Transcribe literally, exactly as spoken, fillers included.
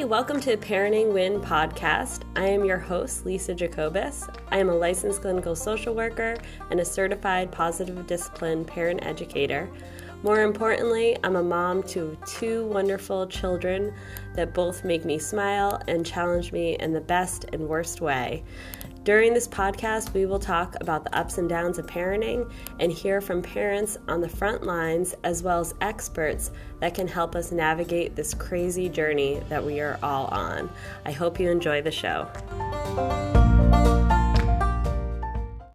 Hi, welcome to Parenting Win podcast. I am your host, Lisa Jacobus. I am a licensed clinical social worker and a certified positive discipline parent educator. More importantly, I'm a mom to two wonderful children that both make me smile and challenge me in the best and worst way. During this podcast, we will talk about the ups and downs of parenting and hear from parents on the front lines as well as experts that can help us navigate this crazy journey that we are all on. I hope you enjoy the show.